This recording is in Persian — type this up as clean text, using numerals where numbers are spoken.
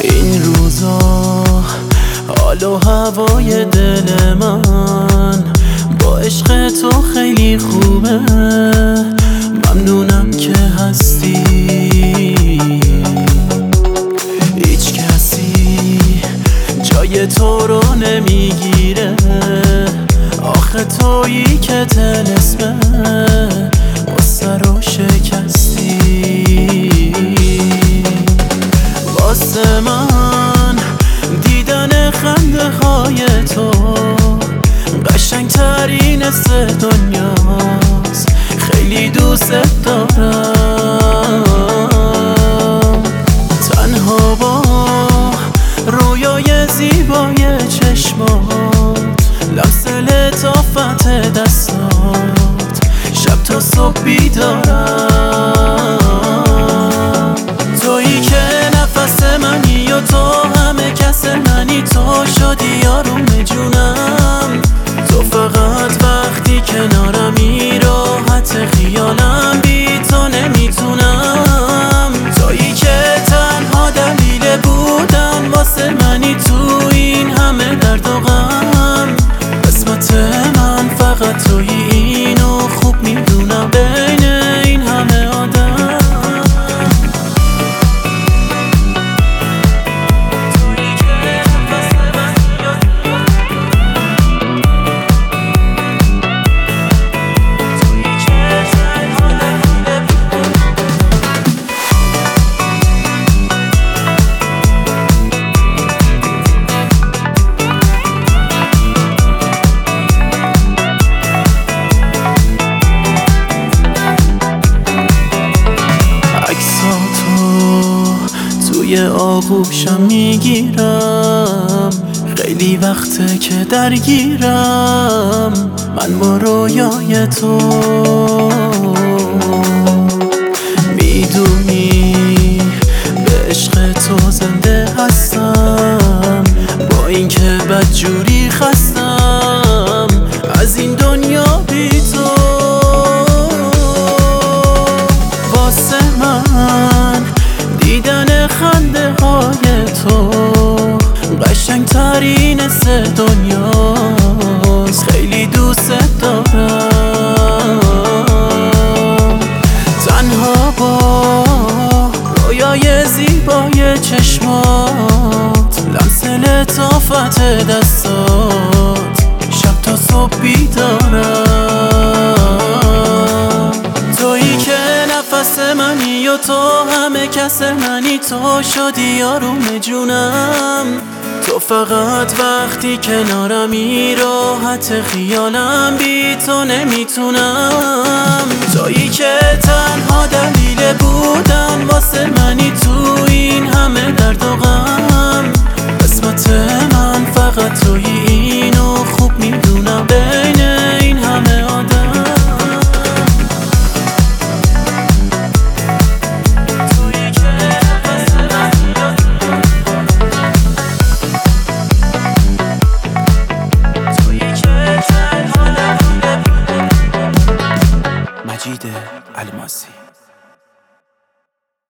این روزا حال و هوای دل من با عشق تو خیلی خوبه. ممنونم که هستی، هیچ کسی جای تو رو نمیگیره. آخه تویی که طلسمه واسه رو شکستی. واسه من دیدن خنده های تو قشنگ ترین حس دنیاست. خیلی دوست دارم، تنها با رویای زیبای چشمات، لمس لطافت دستات، شب تا صبح بیدارم. تویی که نفس منی و تو همه کس منی، تو شدی آروم جونم. تو فقط وقتی کنارمی راحت خیالم، بی تو نمیتونم. تویی که تنها دلیل بودن واسه منی، تو این همه درد و غم. قسمت من فقط تویی، اینو خوب میدونم بین این همه آدم. توی آغوشم میگیرم، خیلی وقته که درگیرم من با رویای تو. میدونی به عشق تو زنده هستم، با اینکه بدجوری خستم از این دنیا بی تو. واسه من دیدن خنده های تو قشنگ ترین حس دنیاست. خیلی دوست دارم، تنها با رویای زیبای چشمات، لمس لطافت دستات، شب تا صبح بیدارم. تویی که نفس منی و تو همه کس منی، تو شدی آروم جونم. تو فقط وقتی کنارمی راحت خیالم، بی تو نمیتونم. تویی که تنها دلیل بود